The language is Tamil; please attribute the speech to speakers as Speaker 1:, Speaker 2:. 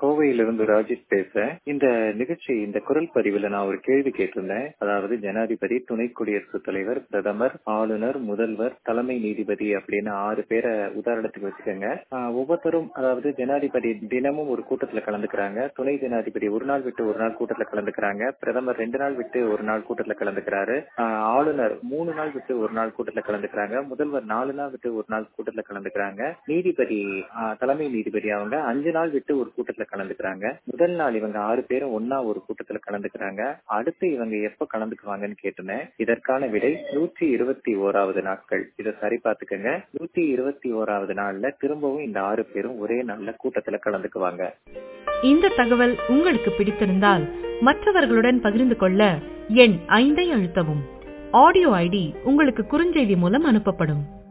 Speaker 1: கோவையிலிருந்து ராஜேஷ் பேசுறேன். இந்த நிகழ்ச்சி இந்த குரல் பதிவுல நான் ஒரு கேள்வி கேட்டிருந்தேன். அதாவது ஜனாதிபதி, துணை குடியரசுத் தலைவர், பிரதமர், ஆளுநர், முதல்வர், தலைமை நீதிபதி அப்படின்னு 6 பேரை உதாரணத்துக்கு வச்சுக்கோங்க. ஒவ்வொருத்தரும் அதாவது ஜனாதிபதி தினமும் ஒரு கூட்டத்துல கலந்துக்கிறாங்க, துணை ஜனாதிபதி ஒரு நாள் விட்டு ஒரு நாள் கூட்டத்துல கலந்துக்கிறாங்க, பிரதமர் 2 நாள் விட்டு ஒரு நாள் கூட்டத்துல கலந்துக்கிறாரு, ஆளுநர் 3 நாள் விட்டு ஒரு நாள் கூட்டத்துல கலந்துக்கிறாங்க, முதல்வர் 4 நாள் விட்டு ஒரு நாள் கூட்டத்துல கலந்துக்கிறாங்க, நீதிபதி தலைமை நீதிபதி அவங்க 5 நாள் விட்டு ஒரு கூட்டத்துல கலந்துக்கிறாங்க. முதல் நாள் இவங்க 6 பேரும் ஒன்னா ஒரு கூட்டத்துல கலந்துக்கிறாங்க. அடுத்து இவங்க எப்ப கலந்துக்குவாங்கன்னு கேட்டேன். இதற்கான விடை 121வது நாட்கள். இதை சரி பார்த்துக்கங்க. 121வது நாள்ல திரும்பவும் இந்த 6 பேரும் ஒரே நாள்ல கூட்டத்துல கலந்துக்குவாங்க.
Speaker 2: இந்த தகவல் உங்களுக்கு பிடித்திருந்தால் மற்றவர்களுடன் பகிர்ந்து கொள்ள எண் 5 அழுத்தவும். ஆடியோ ஐடி உங்களுக்கு குறுஞ்செய்தி மூலம் அனுப்பப்படும்.